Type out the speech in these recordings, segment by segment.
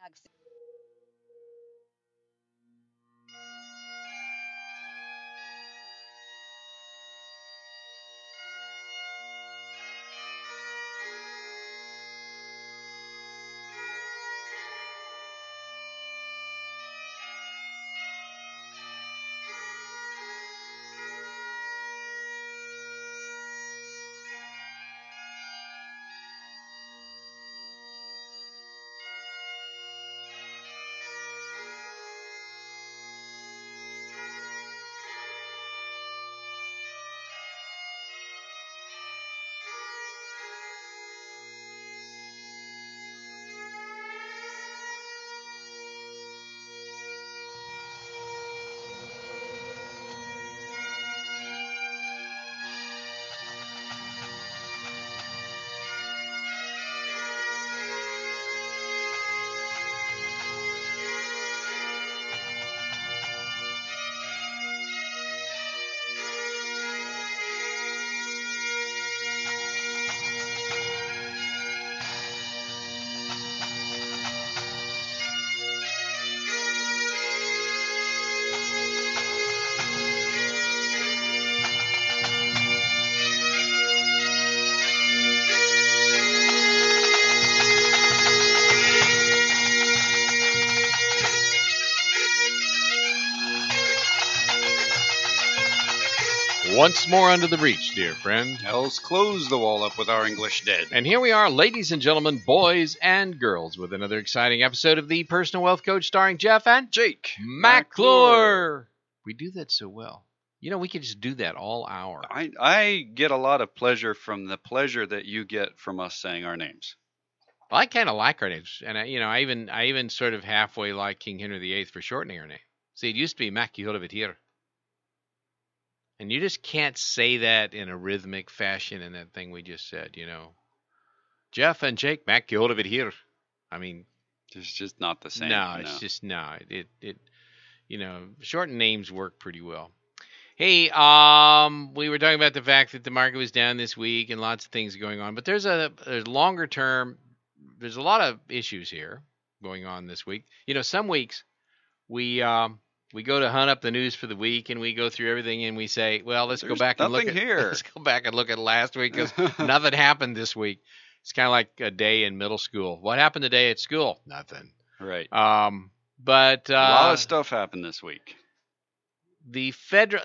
Once more under the breach, dear friend. Else close the wall up with our English dead. And here we are, ladies and gentlemen, boys and girls, with another exciting episode of The Personal Wealth Coach starring Jeff and Jake McClure. We do that so well. You know, we could just do that all hour. I get a lot of pleasure from the pleasure that you get from us saying our names. Well, I kind of like our names. And, I even sort of halfway like King Henry VIII for shortening our name. See, it used to be Machiavelli. And you just can't say that in a rhythmic fashion in that thing we just said, you know. Jeff and Jake, Machiavelli here. I mean, it's just not the same. No, it's just no. It shortened names work pretty well. Hey, we were talking about the fact that the market was down this week and lots of things going on, but there's longer term. There's a lot of issues here going on this week. You know, some weeks we go to hunt up the news for the week, and we go through everything, and we say, "Well, let's go back and look at last week because nothing happened this week." It's kind of like a day in middle school. What happened today at school? Nothing. Right. But a lot of stuff happened this week. This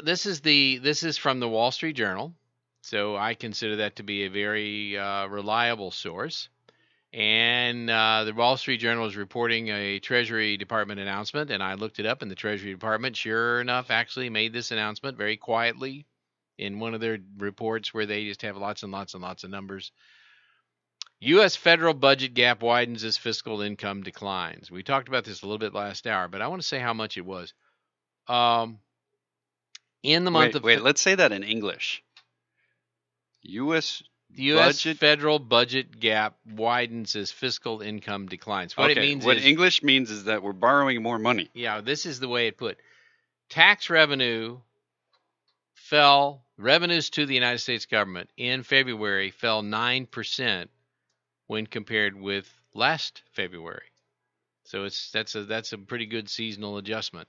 is from the Wall Street Journal, so I consider that to be a very reliable source. And the Wall Street Journal is reporting a Treasury Department announcement, and I looked it up, and the Treasury Department, sure enough, actually made this announcement very quietly in one of their reports where they just have lots and lots and lots of numbers. U.S. federal budget gap widens as fiscal income declines. We talked about this a little bit last hour, but I want to say how much it was. In the month of... Wait, let's say that in English. The U.S. federal budget gap widens as fiscal income declines. What English means is that we're borrowing more money. Yeah, this is the way it put. Tax revenue fell. Revenues to the United States government in February fell 9% when compared with last February. So that's a pretty good seasonal adjustment.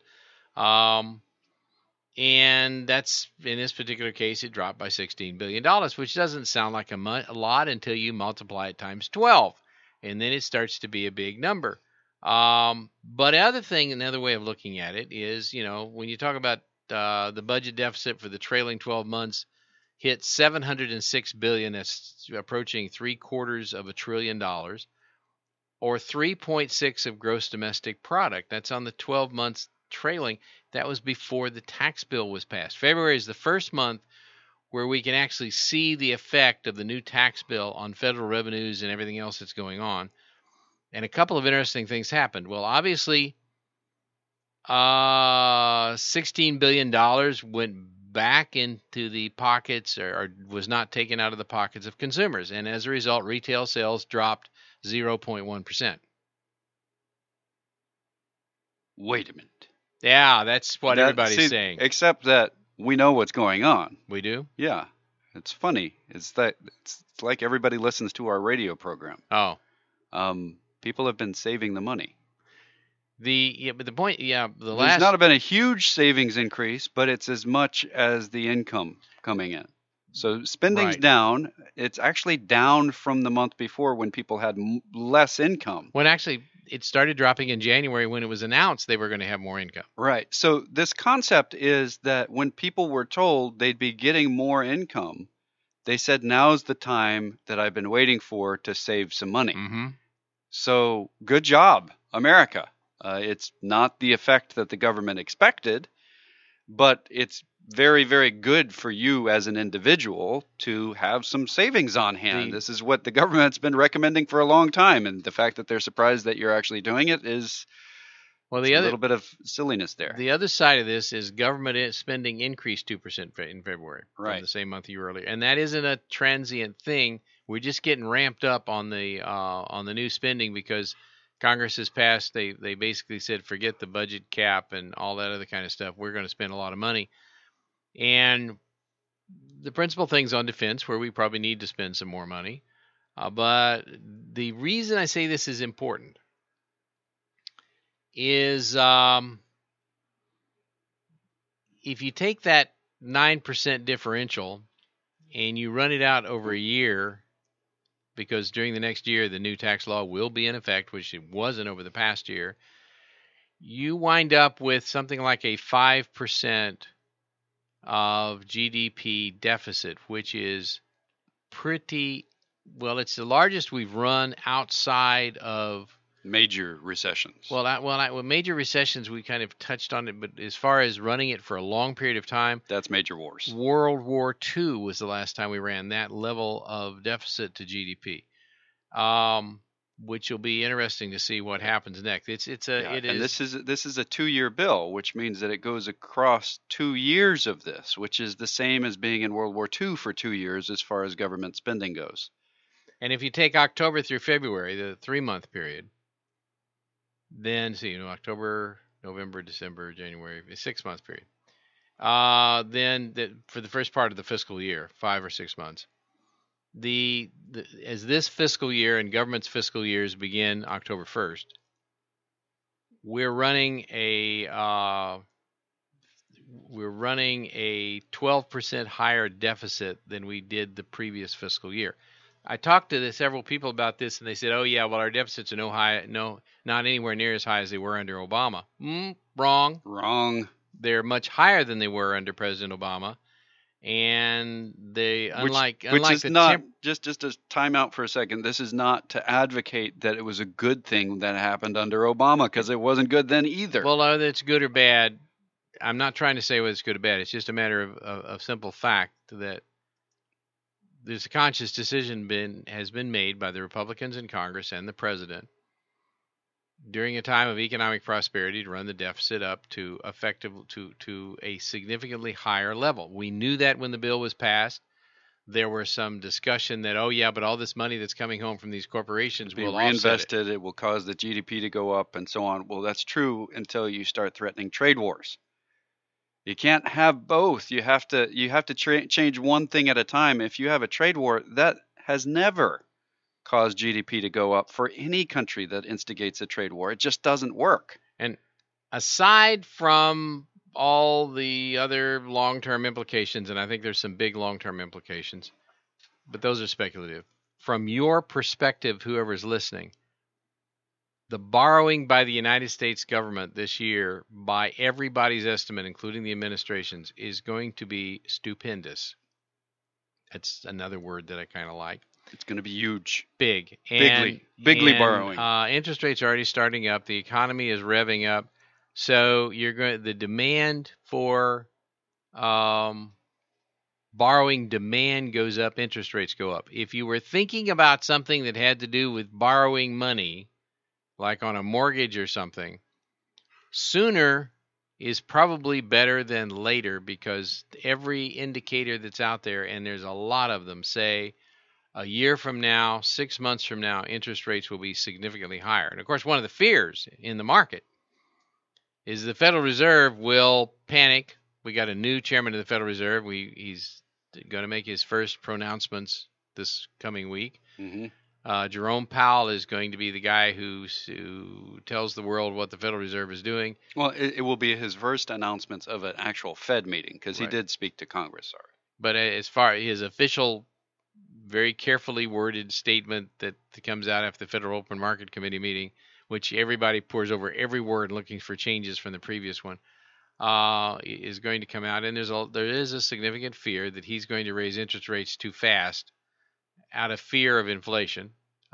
And that's, in this particular case, it dropped by $16 billion, which doesn't sound like a lot until you multiply it times 12. And then it starts to be a big number. But another way of looking at it is, you know, when you talk about the budget deficit for the trailing 12 months hit $706 billion, that's approaching $750 billion, or 3.6 of gross domestic product. That's on the 12 months trailing. That was before the tax bill was passed. February is the first month where we can actually see the effect of the new tax bill on federal revenues and everything else that's going on. And a couple of interesting things happened. Well, obviously, $16 billion went back into the pockets or was not taken out of the pockets of consumers. And as a result, retail sales dropped 0.1%. Wait a minute. Yeah, that's what everybody's saying. Except that we know what's going on. We do? Yeah. It's funny. It's like everybody listens to our radio program. Oh. People have been saving the money. But the point, the There's last not been a huge savings increase, but it's as much as the income coming in. So spending's Right. down. It's actually down from the month before when people had less income. when actually it started dropping in January when it was announced they were going to have more income. Right. So this concept is that when people were told they'd be getting more income, they said, now's the time that I've been waiting for to save some money. Mm-hmm. So good job, America. It's not the effect that the government expected, but it's very, very good for you as an individual to have some savings on hand. This is what the government's been recommending for a long time, and the fact that they're surprised that you're actually doing it is a little bit of silliness there. The other side of this is government spending increased 2% in February Right. from the same month a year earlier, and that isn't a transient thing. We're just getting ramped up on the new spending because Congress has passed. They basically said forget the budget cap and all that other kind of stuff. We're going to spend a lot of money, and the principal things on defense where we probably need to spend some more money. But the reason I say this is important is if you take that 9% differential and you run it out over a year, because during the next year the new tax law will be in effect, which it wasn't over the past year, you wind up with something like a 5% of GDP deficit, which is pretty well. It's the largest we've run outside of major recessions. Well, major recessions we kind of touched on it, but as far as running it for a long period of time, that's major wars. World War II was the last time we ran that level of deficit to GDP, which will be interesting to see what happens next. This is a 2-year bill, which means that it goes across 2 years of this, which is the same as being in World War II for 2 years as far as government spending goes. And if you take October through February, the 3-month period, then October, November, December, January, a 6-month period. Then for the first part of the fiscal year, 5 or 6 months, as this fiscal year and government's fiscal years begin October 1st, we're running a 12% higher deficit than we did the previous fiscal year. I talked to several people about this, and they said, "Oh yeah, well our deficits are not anywhere near as high as they were under Obama." Wrong. They're much higher than they were under President Obama, and they just a time out for a second. This is not to advocate that it was a good thing that happened under Obama, because it wasn't good then either. Well, whether it's good or bad, I'm not trying to say whether it's good or bad. It's just a matter of simple fact that there's a conscious decision has been made by the Republicans in Congress and the president during a time of economic prosperity to run the deficit up to a significantly higher level. We knew that when the bill was passed. There was some discussion that, but all this money that's coming home from these corporations will be reinvested. It will cause the GDP to go up and so on. Well, that's true until you start threatening trade wars. You can't have both. You have to change one thing at a time. If you have a trade war, that has never caused GDP to go up for any country that instigates a trade war. It just doesn't work. And aside from all the other long-term implications, and I think there's some big long-term implications, but those are speculative. From your perspective, whoever's listening, the borrowing by the United States government this year, by everybody's estimate, including the administration's, is going to be stupendous. That's another word that I kind of like. It's going to be huge. Bigly borrowing. Interest rates are already starting up. The economy is revving up. So the demand for borrowing demand goes up, interest rates go up. If you were thinking about something that had to do with borrowing money, like on a mortgage or something, sooner is probably better than later, because every indicator that's out there, and there's a lot of them, say a year from now, 6 months from now, interest rates will be significantly higher. And of course, one of the fears in the market is the Federal Reserve will panic. We got a new chairman of the Federal Reserve. He's going to make his first pronouncements this coming week. Mm-hmm. Jerome Powell is going to be the guy who tells the world what the Federal Reserve is doing. Well, it will be his first announcements of an actual Fed meeting because he Right. did speak to Congress already. But as far as his official, very carefully worded statement that comes out after the Federal Open Market Committee meeting, which everybody pours over every word looking for changes from the previous one, is going to come out. And there is a significant fear that he's going to raise interest rates too fast out of fear of inflation,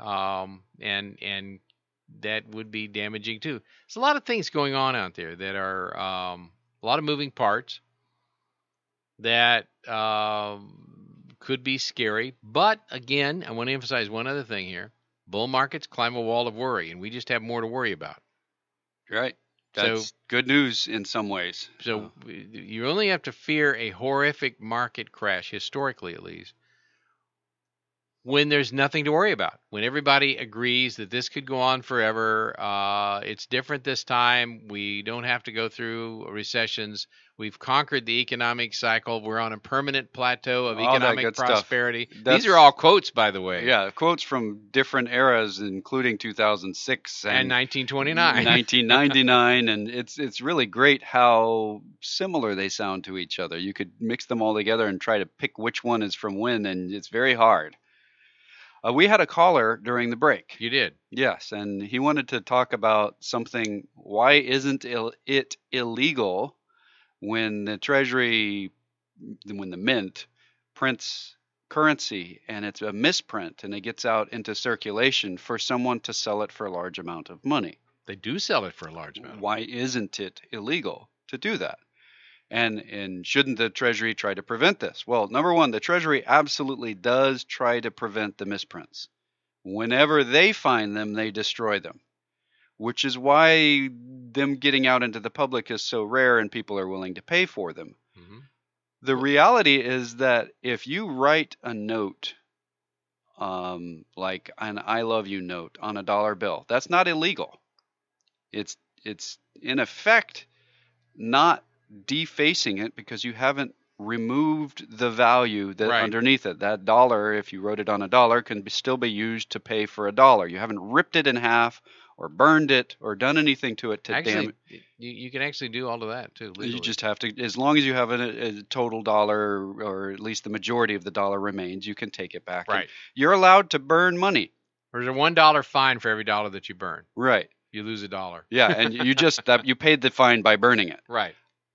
and that would be damaging too. There's a lot of things going on out there that are a lot of moving parts that could be scary. But again, I want to emphasize one other thing here: bull markets climb a wall of worry, and we just have more to worry about. Right. That's good news in some ways. So you only have to fear a horrific market crash, historically at least, when there's nothing to worry about, when everybody agrees that this could go on forever. It's different this time. We don't have to go through recessions. We've conquered the economic cycle. We're on a permanent plateau of economic prosperity. These are all quotes, by the way. Yeah, quotes from different eras, including 2006 and 1929. 1999, and it's really great how similar they sound to each other. You could mix them all together and try to pick which one is from when, and it's very hard. We had a caller during the break. You did? Yes, and he wanted to talk about something. Why isn't it illegal when the Treasury, when the Mint prints currency and it's a misprint and it gets out into circulation for someone to sell it for a large amount of money? They do sell it for a large amount. Why isn't it illegal to do that? And shouldn't the Treasury try to prevent this? Well, number one, the Treasury absolutely does try to prevent the misprints. Whenever they find them, they destroy them, which is why them getting out into the public is so rare and people are willing to pay for them. Mm-hmm. The reality is that if you write a note, like an I love you note on a dollar bill, that's not illegal. It's in effect not defacing it because you haven't removed the value that underneath it. That dollar, if you wrote it on a dollar, can still be used to pay for a dollar. You haven't ripped it in half or burned it or done anything to it to damage. You can actually do all of that too legally. You just have to, as long as you have a total dollar, or at least the majority of the dollar remains, you can take it back. Right. And you're allowed to burn money. There's a $1 fine for every dollar that you burn. Right. You lose $1. Yeah, and you just you paid the fine by burning it. Right.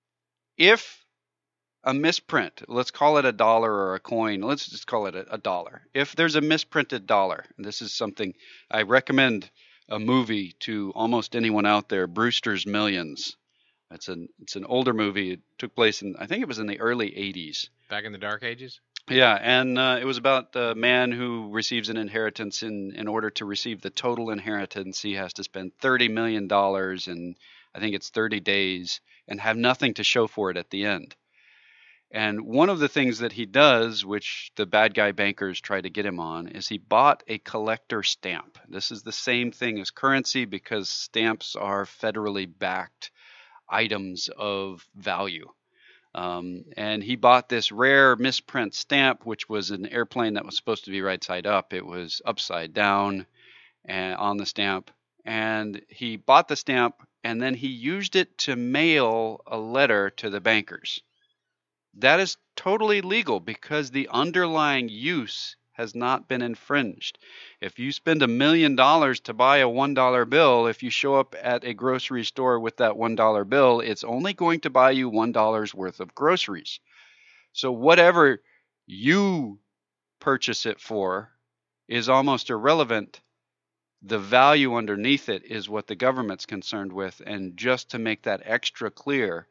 If a misprint, let's call it a dollar or a coin, let's just call it a dollar. If there's a misprinted dollar, and this is something I recommend a movie to almost anyone out there, Brewster's Millions. It's an older movie. It took place in, I think it was in the early 80s. Back in the dark ages? Yeah, and it was about a man who receives an inheritance. In order to receive the total inheritance, he has to spend $30 million in, I think it's 30 days, and have nothing to show for it at the end. And one of the things that he does, which the bad guy bankers try to get him on, is he bought a collector stamp. This is the same thing as currency because stamps are federally backed items of value. And he bought this rare misprint stamp, which was an airplane that was supposed to be right side up. It was upside down and on the stamp. And he bought the stamp, and then he used it to mail a letter to the bankers. That is totally legal because the underlying use has not been infringed. If you spend $1 million to buy a $1 bill, if you show up at a grocery store with that $1 bill, it's only going to buy you $1 worth of groceries. So whatever you purchase it for is almost irrelevant. The value underneath it is what the government's concerned with. And just to make that extra clear,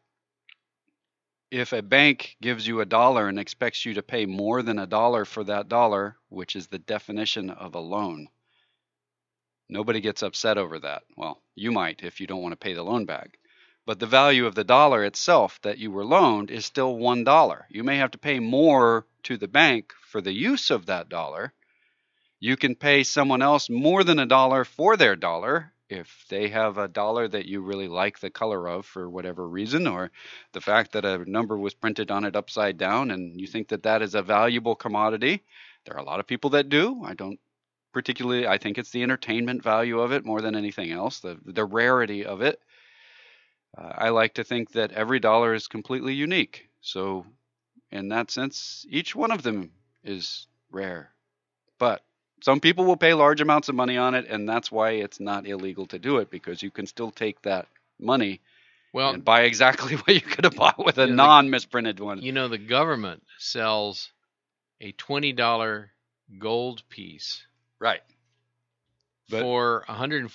if a bank gives you $1 and expects you to pay more than $1 for that dollar, which is the definition of a loan, nobody gets upset over that. Well, you might if you don't want to pay the loan back. But the value of the dollar itself that you were loaned is still $1. You may have to pay more to the bank for the use of that dollar. You can pay someone else more than $1 for their dollar if they have a dollar that you really like the color of for whatever reason, or the fact that a number was printed on it upside down and you think that that is a valuable commodity. There are a lot of people that do. I don't particularly, I think it's the entertainment value of it more than anything else, the rarity of it. I like to think that every dollar is completely unique. So, in that sense, each one of them is rare. But some people will pay large amounts of money on it, and that's why it's not illegal to do it, because you can still take that money Well, and buy exactly what you could have bought with a You know, non-misprinted one. the government sells a $20 gold piece Right. But- for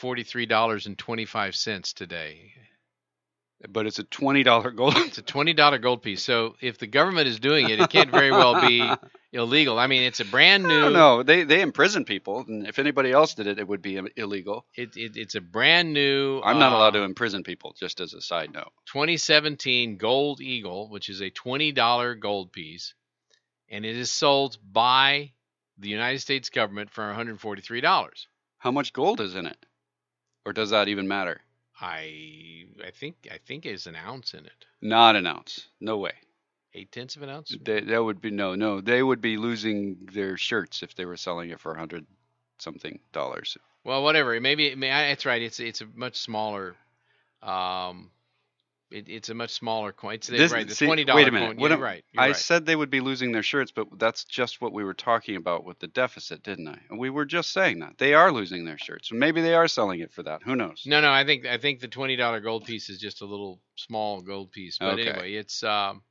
$143.25 today. But it's a $20 gold. It's a $20 gold piece. So if the government is doing it, it can't very well be illegal. I mean, it's a brand new. No, they imprison people, and if anybody else did it, it would be illegal. It's a brand new. I'm not allowed to imprison people, just as a side note. 2017 Gold Eagle, which is a $20 gold piece, and it is sold by the United States government for $143. How much gold is in it? Or does that even matter? I think it's an ounce in it. Not an ounce. No way. 0.8 of an ounce. That would be no. They would be losing their shirts if they were selling it for $100-something. Well, whatever. Maybe that's right. It's a much smaller. It's a much smaller coin. It's right. The $20 wait a minute. coin. You're right. I said they would be losing their shirts, but that's just what we were talking about with the deficit, didn't I? And we were just saying that they are losing their shirts. Maybe they are selling it for that. Who knows? No. I think the $20 gold piece is just a little small gold piece. But Okay. anyway, it's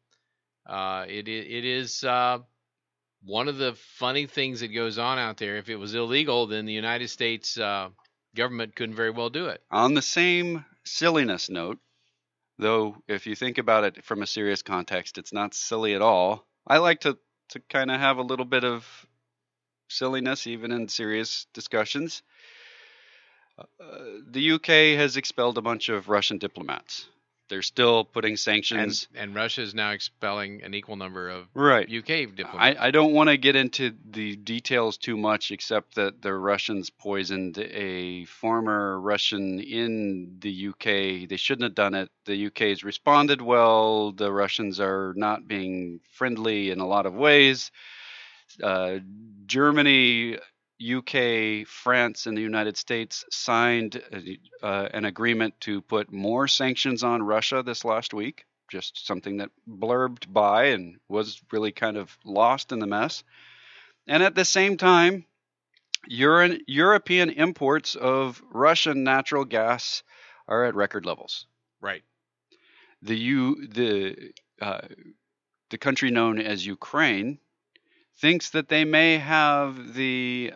it is one of the funny things that goes on out there. If it was illegal, then the United States government couldn't very well do it. On the same silliness note, though, if you think about it from a serious context, it's not silly at all. I like to kind of have a little bit of silliness even in serious discussions. The UK has expelled a bunch of Russian diplomats. They're still putting sanctions. And Russia is now expelling an equal number of Right. UK diplomats. I don't want to get into the details too much, except that the Russians poisoned a former Russian in the UK. They shouldn't have done it. The UK's responded well. The Russians are not being friendly in a lot of ways. Germany, UK, France, and the United States signed an agreement to put more sanctions on Russia this last week. Just something that blurbed by and was really kind of lost in the mess. And at the same time, European imports of Russian natural gas are at record levels. Right. The country known as Ukraine thinks that they may have the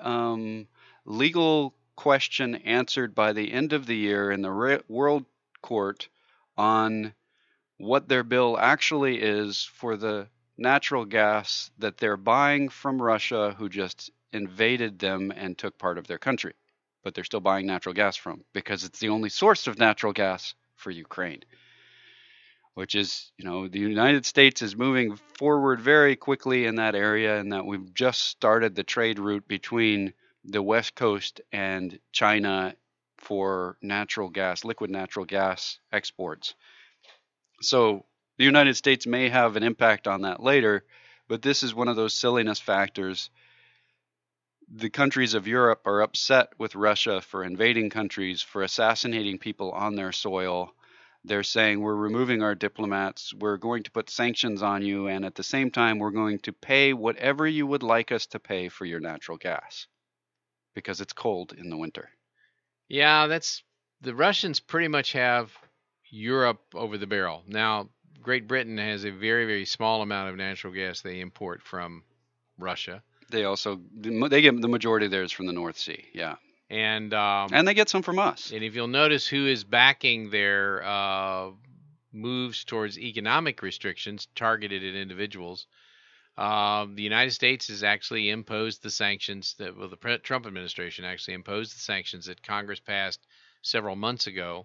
legal question answered by the end of the year in the World Court on what their bill actually is for the natural gas that they're buying from Russia, who just invaded them and took part of their country. But they're still buying natural gas from, because it's the only source of natural gas for Ukraine. Which is, the United States is moving forward very quickly in that area, and that we've just started the trade route between the West Coast and China for natural gas, liquid natural gas exports. So the United States may have an impact on that later, but this is one of those silliness factors. The countries of Europe are upset with Russia for invading countries, for assassinating people on their soil. They're saying, we're removing our diplomats, we're going to put sanctions on you, and at the same time, we're going to pay whatever you would like us to pay for your natural gas, because it's cold in the winter. Yeah, the Russians pretty much have Europe over the barrel. Now, Great Britain has a very, very small amount of natural gas they import from Russia. They get the majority of theirs from the North Sea, yeah. And they get some from us. And if you'll notice who is backing their moves towards economic restrictions targeted at individuals, the United States has actually imposed the sanctions the Trump administration actually imposed the sanctions that Congress passed several months ago,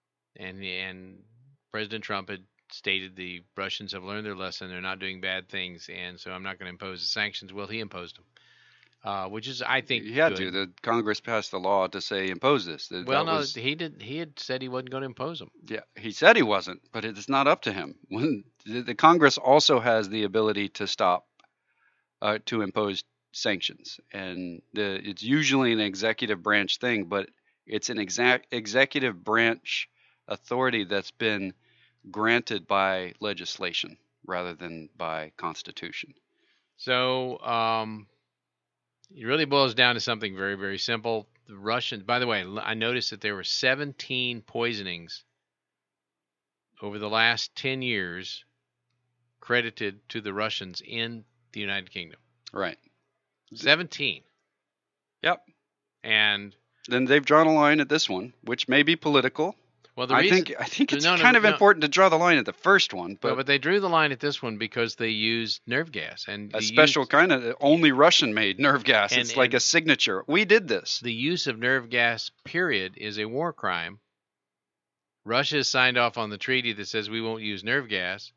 and President Trump had stated the Russians have learned their lesson, they're not doing bad things, and so I'm not going to impose the sanctions. Well, he imposed them. Which is, I think, he had good. to. The Congress passed the law to say impose this. He did. He had said he wasn't going to impose them. Yeah, he said he wasn't, but it's not up to him. When the Congress also has the ability to stop, to impose sanctions, and it's usually an executive branch thing, but it's an executive branch authority that's been granted by legislation rather than by constitution. So it really boils down to something very, very simple. The Russians, by the way, I noticed that there were 17 poisonings over the last 10 years credited to the Russians in the United Kingdom. Right. 17. Yep. And then they've drawn a line at this one, which may be political. Well, I think it's kind of important to draw the line at the first one, but they drew the line at this one because they used nerve gas and a special kind of only Russian-made nerve gas. It's like a signature. We did this. The use of nerve gas, period, is a war crime. Russia has signed off on the treaty that says we won't use nerve gas,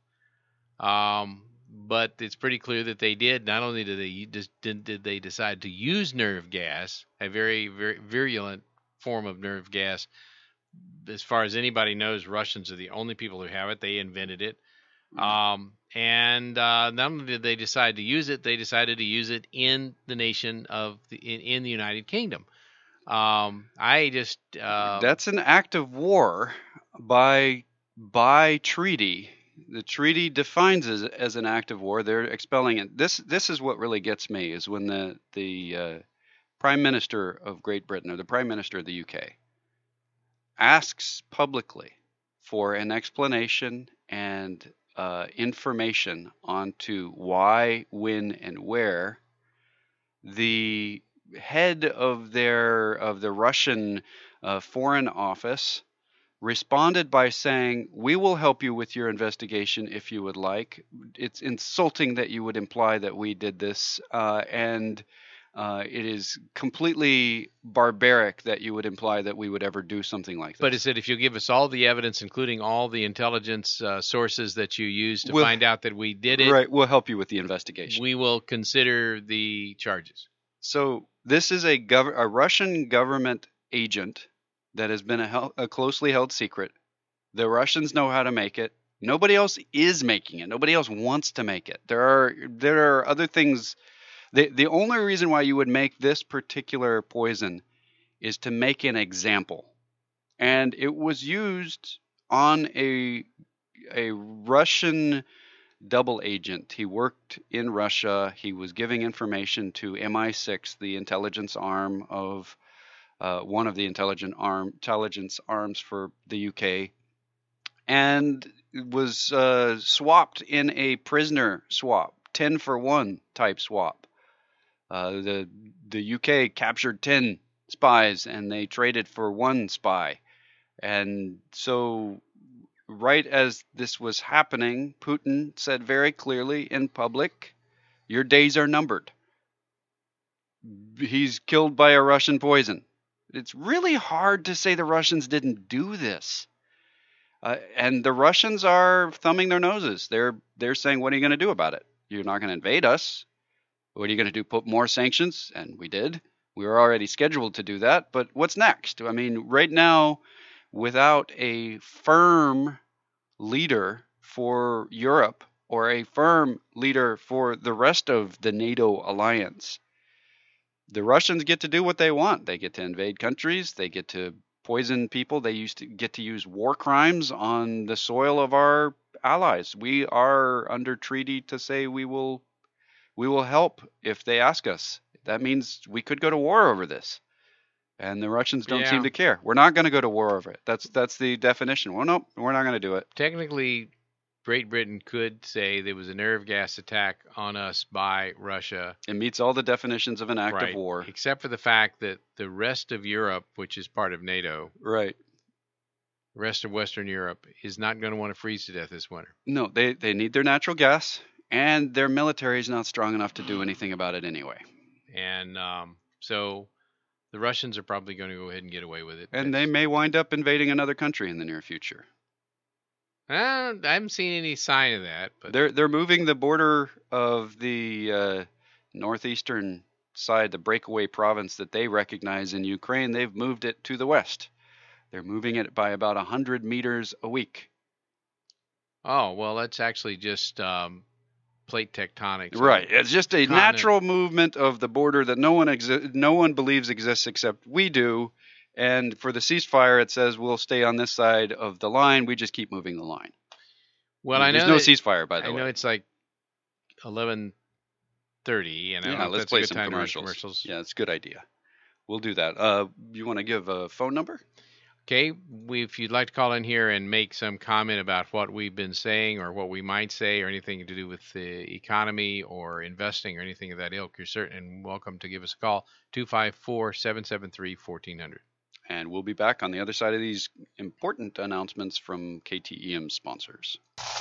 but it's pretty clear that they did. Not only did they decide to use nerve gas, a very, very virulent form of nerve gas. As far as anybody knows, Russians are the only people who have it. They invented it. And not only did they decide to use it, they decided to use it in the nation of in the United Kingdom. That's an act of war by treaty. The treaty defines it as an act of war. They're expelling it. This is what really gets me, is when the Prime Minister of Great Britain or the Prime Minister of the UK asks publicly for an explanation and information onto why, when, and where the head of the Russian Foreign Office responded by saying, "We will help you with your investigation if you would like. It's insulting that you would imply that we did this, and it is completely barbaric that you would imply that we would ever do something like this." But it said, if you'll give us all the evidence, including all the intelligence sources that you used to find out that we did it, right, we'll help you with the investigation. We will consider the charges. So this is a Russian government agent that has been a closely held secret. The Russians know how to make it. Nobody else is making it. Nobody else wants to make it. There are other things. The only reason why you would make this particular poison is to make an example. And it was used on a Russian double agent. He worked in Russia. He was giving information to MI6, the intelligence arm of one of the intelligence arms for the UK, and was swapped in a prisoner swap, 10-for-1 type swap. The UK captured 10 spies and they traded for 1 spy. And so right as this was happening, Putin said very clearly in public, "Your days are numbered." He's killed by a Russian poison. It's really hard to say the Russians didn't do this. And the Russians are thumbing their noses. They're saying, "What are you going to do about it? You're not going to invade us. What are you going to do? Put more sanctions?" And we did. We were already scheduled to do that. But what's next? I mean, right now, without a firm leader for Europe or a firm leader for the rest of the NATO alliance, the Russians get to do what they want. They get to invade countries. They get to poison people. They get to use war crimes on the soil of our allies. We are under treaty to say we will help if they ask us. That means we could go to war over this. And the Russians don't seem to care. We're not going to go to war over it. That's the definition. Well, no, we're not going to do it. Technically, Great Britain could say there was a nerve gas attack on us by Russia. It meets all the definitions of an act of war. Except for the fact that the rest of Europe, which is part of NATO, right, the rest of Western Europe, is not going to want to freeze to death this winter. No, they need their natural gas, and their military is not strong enough to do anything about it anyway. And so the Russians are probably going to go ahead and get away with it. And they may wind up invading another country in the near future. I haven't seen any sign of that. But they're moving the border of the northeastern side, the breakaway province that they recognize in Ukraine. They've moved it to the west. They're moving it by about 100 meters a week. Oh, well, that's actually just plate tectonics. Right. It's just a continent. natural movement of the border that no one believes exists except we do. And for the ceasefire, it says we'll stay on this side of the line. We just keep moving the line. Well, I know there's no ceasefire, by the way. I know it's like 11:30, and yeah, let's play some commercials. Yeah, it's a good idea. We'll do that. You want to give a phone number? Okay, if you'd like to call in here and make some comment about what we've been saying or what we might say or anything to do with the economy or investing or anything of that ilk, you're certain and welcome to give us a call, 254-773-1400. And we'll be back on the other side of these important announcements from KTEM sponsors.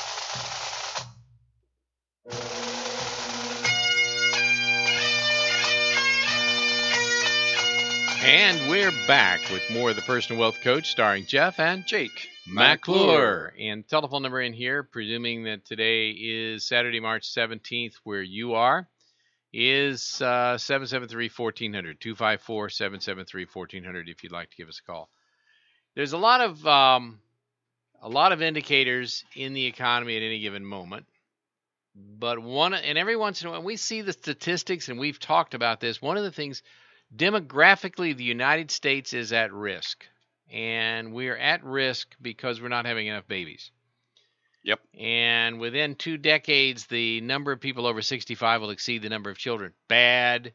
And we're back with more of the Personal Wealth Coach, starring Jeff and Jake McClure. And telephone number in here, presuming that today is Saturday, March 17th, where you are, is 773-1400, 254-773-1400, if you'd like to give us a call. There's a lot of indicators in the economy at any given moment. But every once in a while, we see the statistics, and we've talked about this. One of the things, demographically, the United States is at risk. And we're at risk because we're not having enough babies. Yep. And within 2 decades, the number of people over 65 will exceed the number of children. Bad.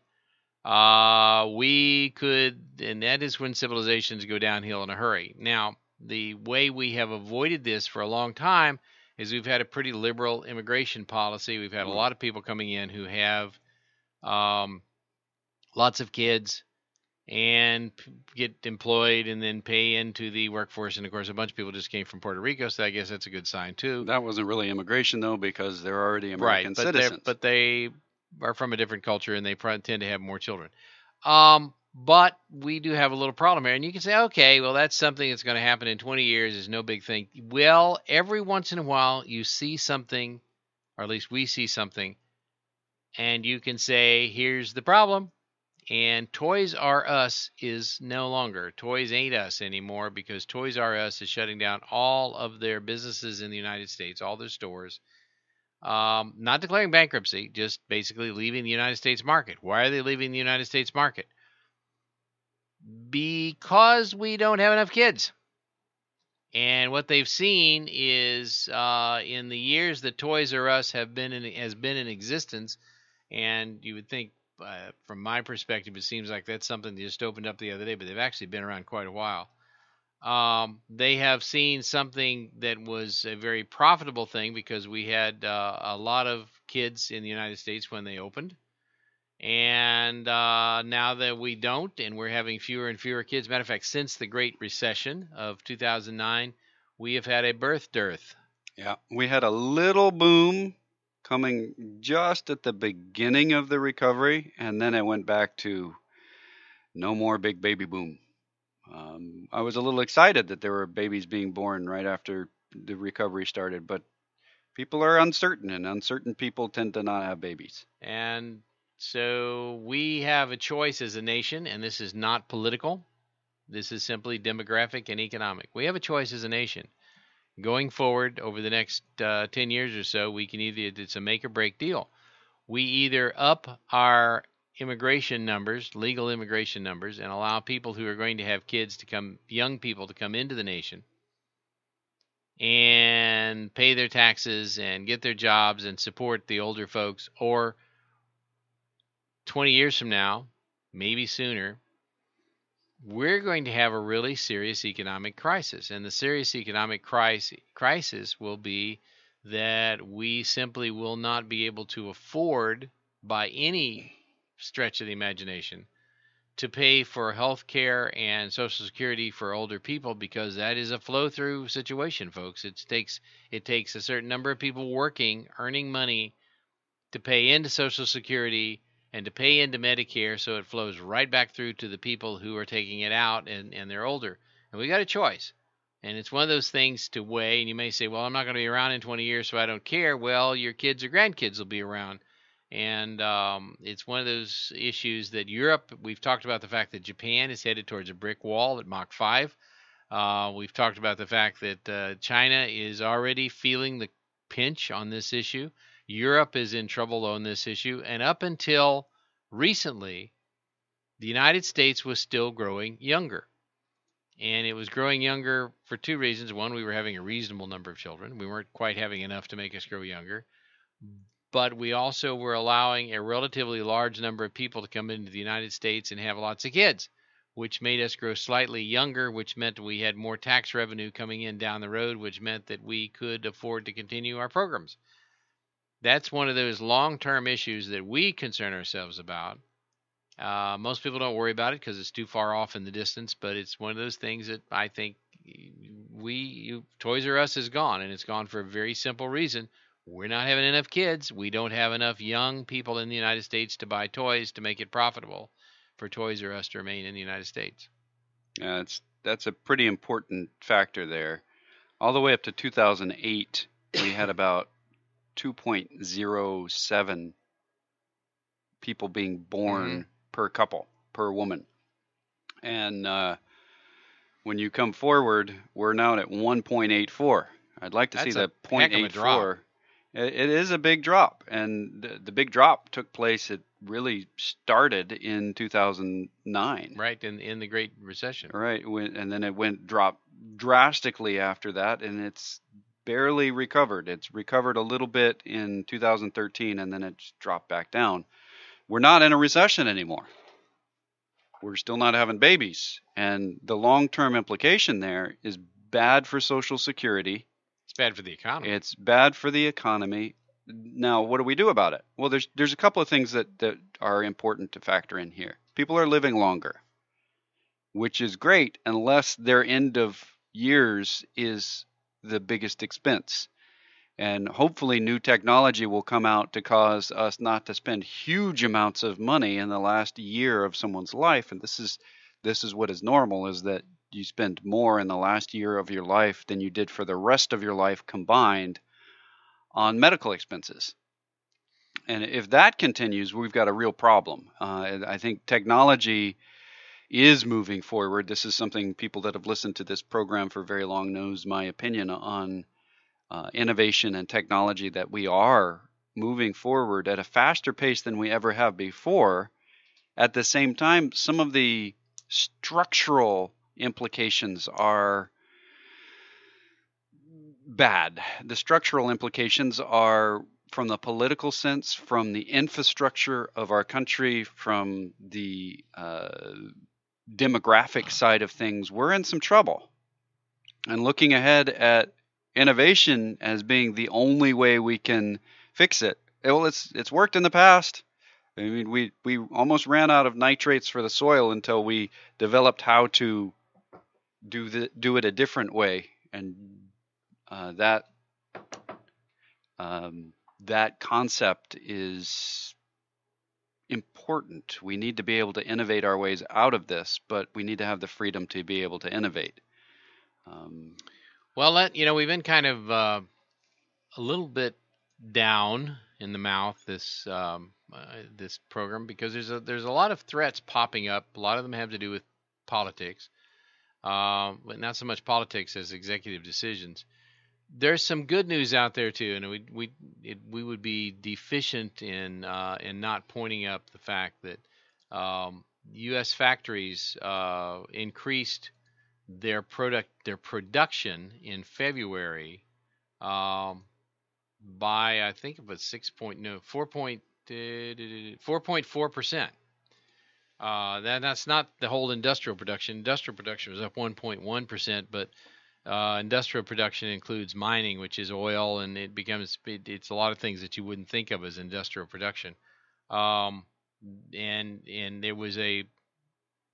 We could, and that is when civilizations go downhill in a hurry. Now, the way we have avoided this for a long time is we've had a pretty liberal immigration policy. We've had a lot of people coming in who have lots of kids and get employed and then pay into the workforce. And, of course, a bunch of people just came from Puerto Rico, so I guess that's a good sign, too. That wasn't really immigration, though, because they're already American citizens. But they are from a different culture, and they tend to have more children. But we do have a little problem here. And you can say, okay, well, that's something that's going to happen in 20 years. It's no big thing. Well, every once in a while, you see something, or at least we see something, and you can say, here's the problem. And Toys R Us is no longer. Toys ain't us anymore, because Toys R Us is shutting down all of their businesses in the United States, all their stores. Not declaring bankruptcy, just basically leaving the United States market. Why are they leaving the United States market? Because we don't have enough kids. And what they've seen is in the years that Toys R Us has been in existence, and you would think, from my perspective, it seems like that's something that just opened up the other day, but they've actually been around quite a while. They have seen something that was a very profitable thing, because we had a lot of kids in the United States when they opened. And now that we don't, and we're having fewer and fewer kids. Matter of fact, since the Great Recession of 2009, we have had a birth dearth. Yeah, we had a little boom coming just at the beginning of the recovery, and then it went back to no more big baby boom. I was a little excited that there were babies being born right after the recovery started, but people are uncertain, and uncertain people tend to not have babies. And so we have a choice as a nation, and this is not political. This is simply demographic and economic. We have a choice as a nation. Going forward over the next 10 years or so, we can it's a make or break deal. We either up our immigration numbers, legal immigration numbers, and allow people who are going to have kids young people to come into the nation and pay their taxes and get their jobs and support the older folks, or 20 years from now, maybe sooner, we're going to have a really serious economic crisis. And the serious economic crisis will be that we simply will not be able to afford, by any stretch of the imagination, to pay for health care and Social Security for older people, because that is a flow-through situation, folks. It takes a certain number of people working, earning money, to pay into Social Security and to pay into Medicare, so it flows right back through to the people who are taking it out, and they're older. And we got a choice. And it's one of those things to weigh, and you may say, well, I'm not going to be around in 20 years, so I don't care. Well, your kids or grandkids will be around. And it's one of those issues that Europe, we've talked about the fact that Japan is headed towards a brick wall at Mach 5. We've talked about the fact that China is already feeling the pinch on this issue. Europe is in trouble on this issue, and up until recently, the United States was still growing younger. And it was growing younger for two reasons. One, we were having a reasonable number of children. We weren't quite having enough to make us grow younger. But we also were allowing a relatively large number of people to come into the United States and have lots of kids, which made us grow slightly younger, which meant we had more tax revenue coming in down the road, which meant that we could afford to continue our programs. That's one of those long-term issues that we concern ourselves about. Most people don't worry about it because it's too far off in the distance, but it's one of those things that I think Toys R Us is gone, and it's gone for a very simple reason. We're not having enough kids. We don't have enough young people in the United States to buy toys to make it profitable for Toys R Us to remain in the United States. That's a pretty important factor there. All the way up to 2008, we had about 2.07 people being born per couple, per woman. And when you come forward, we're now at 1.84. I'd like to see the 0.84. It is a big drop, and the big drop took place. It really started in 2009, right in the Great Recession, right? And then it dropped drastically after that, and it's barely recovered. It's recovered a little bit in 2013, and then it's dropped back down. We're not in a recession anymore. We're still not having babies, and the long-term implication there is bad for Social Security. It's bad for the economy. It's bad for the economy. Now, what do we do about it? Well, there's a couple of things that are important to factor in here. People are living longer, which is great unless their end of years is the biggest expense. And hopefully new technology will come out to cause us not to spend huge amounts of money in the last year of someone's life. And this is what is normal, is that you spend more in the last year of your life than you did for the rest of your life combined on medical expenses. And if that continues, we've got a real problem. I think technology is moving forward. This is something people that have listened to this program for very long knows my opinion on innovation and technology, that we are moving forward at a faster pace than we ever have before. At the same time, some of the structural implications are bad. The structural implications are from the political sense, from the infrastructure of our country, from the demographic side of things. We're in some trouble. And looking ahead at innovation as being the only way we can fix it. Well, it's worked in the past. I mean, we almost ran out of nitrates for the soil until we developed how to do it a different way, and that concept is important. We need to be able to innovate our ways out of this, but we need to have the freedom to be able to innovate. Well, we've been kind of a little bit down in the mouth this program, because there's a lot of threats popping up. A lot of them have to do with politics, but not so much politics as executive decisions. There's some good news out there too, and we would be deficient in not pointing up the fact that U.S. factories increased their production in February by, I think it was 4.4%. That's not the whole industrial production. Industrial production was up 1.1%, but industrial production includes mining, which is oil, and it's a lot of things that you wouldn't think of as industrial production. And there was a